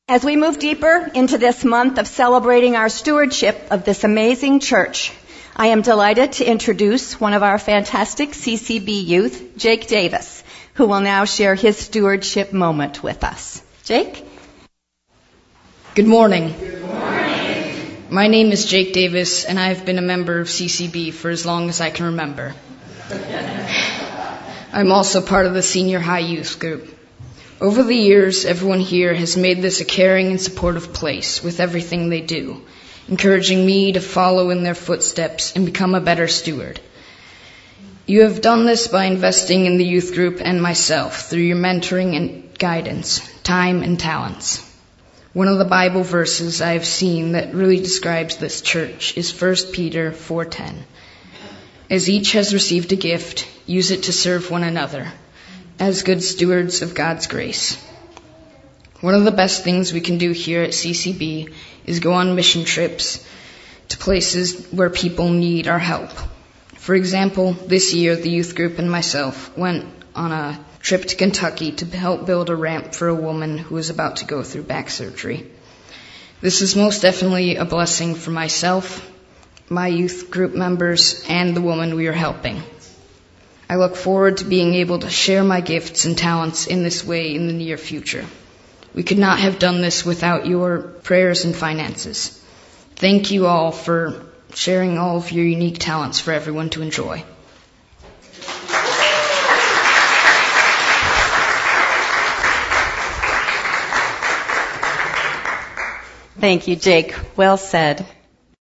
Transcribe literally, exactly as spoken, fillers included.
As we move deeper into this month of celebrating our stewardship of this amazing church, I am delighted to introduce one of our fantastic C C B youth, Jake Davis, who will now share his stewardship moment with us. Jake? Good morning. Good morning. My name is Jake Davis, and I have been a member of C C B for as long as I can remember. I'm also part of the senior high youth group. Over the years, everyone here has made this a caring and supportive place with everything they do, encouraging me to follow in their footsteps and become a better steward. You have done this by investing in the youth group and myself through your mentoring and guidance, time and talents. One of the Bible verses I have seen that really describes this church is First Peter four ten. As each has received a gift, use it to serve one another, as good stewards of God's grace. One of the best things we can do here at C C B is go on mission trips to places where people need our help. For example, this year the youth group and myself went on a trip to Kentucky to help build a ramp for a woman who was about to go through back surgery. This is most definitely a blessing for myself, my youth group members, and the woman we are helping. I look forward to being able to share my gifts and talents in this way in the near future. We could not have done this without your prayers and finances. Thank you all for sharing all of your unique talents for everyone to enjoy. Thank you, Jake. Well said.